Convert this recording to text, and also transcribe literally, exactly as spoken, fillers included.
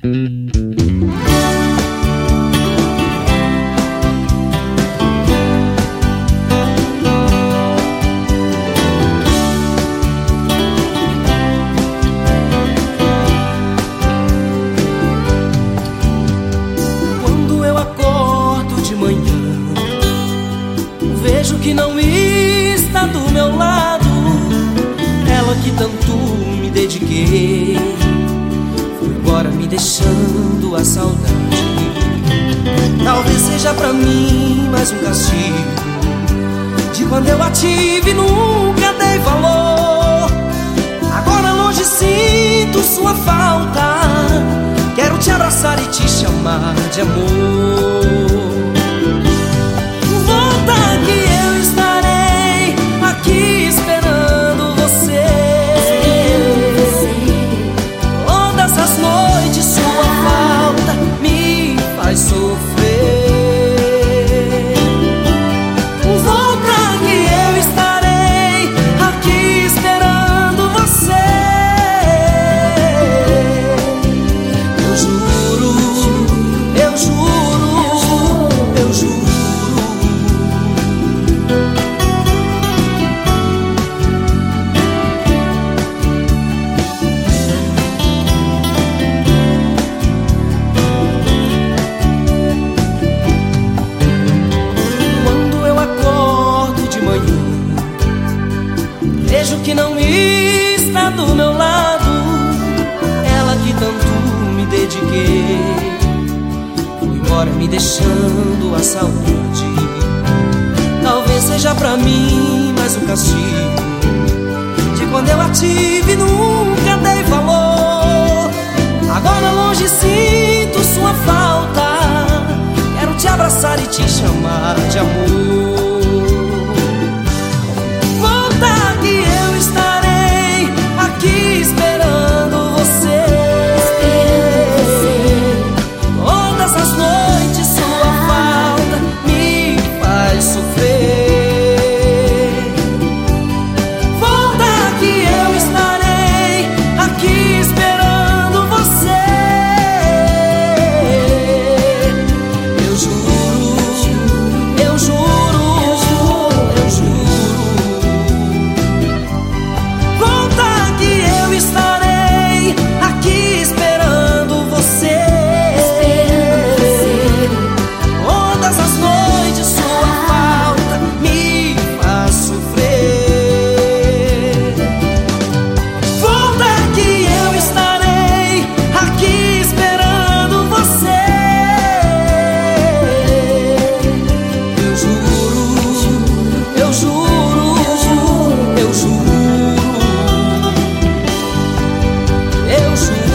Quando eu acordo de manhã, vejo que não está do meu lado. Ela que tanto me dediquei foi embora me deixando a saudade. Talvez seja pra mim mais um castigo de quando eu a tive e nunca dei valor. Agora longe sinto sua falta, quero te abraçar e te chamar de amor. Volta que eu estarei aqui esperando você. Todas as noites sua falta me faz sofrer. Volta que eu estarei aqui esperando você. Eu juro, eu juro, eu juro. Vejo que não está do meu lado. Ela que tanto me dediquei foi embora me deixando a saudade. Talvez seja pra mim mais um castigo de quando eu a tive e nunca dei valor. Agora longe sinto sua falta, quero te abraçar e te chamar de amor. Que eu estarei aqui esperando você. Todas as noites sua falta me faz sofrer. Volta que eu estarei aqui esperando você. Eu juro, eu juro, eu juro. Eu juro,